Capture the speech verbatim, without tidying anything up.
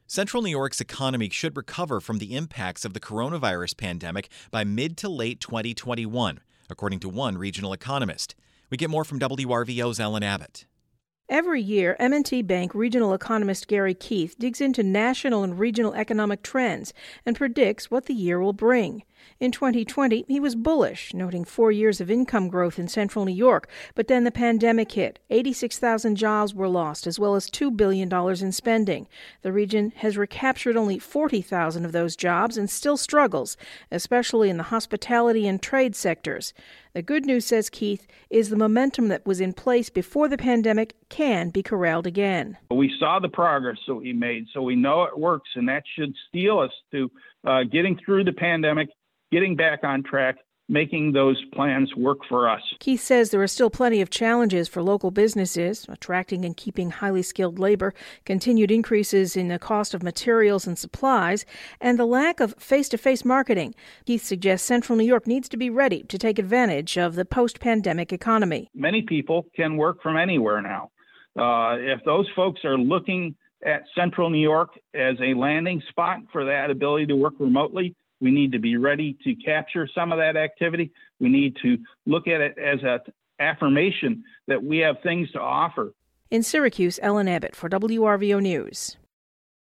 Central New York's economy should recover from the impacts of the coronavirus pandemic by mid to late twenty twenty-one, according to one regional economist. We get more from W R V O's Ellen Abbott. Every year, M and T Bank regional economist Gary Keith digs into national and regional economic trends and predicts what the year will bring. In twenty twenty, he was bullish, noting four years of income growth in central New York. But then the pandemic hit. eighty-six thousand jobs were lost, as well as two billion dollars in spending. The region has recaptured only forty thousand of those jobs and still struggles, especially in the hospitality and trade sectors. The good news, says Keith, is the momentum that was in place before the pandemic can be corralled again. We saw the progress that we made, so we know it works, and that should steel us to uh, getting through the pandemic, getting back on track, making those plans work for us. Keith says there are still plenty of challenges for local businesses, attracting and keeping highly skilled labor, continued increases in the cost of materials and supplies, and the lack of face-to-face marketing. Keith suggests Central New York needs to be ready to take advantage of the post-pandemic economy. Many people can work from anywhere now. Uh, if those folks are looking at Central New York as a landing spot for that ability to work remotely, we need to be ready to capture some of that activity. We need to look at it as an affirmation that we have things to offer. In Syracuse, Ellen Abbott for W R V O News.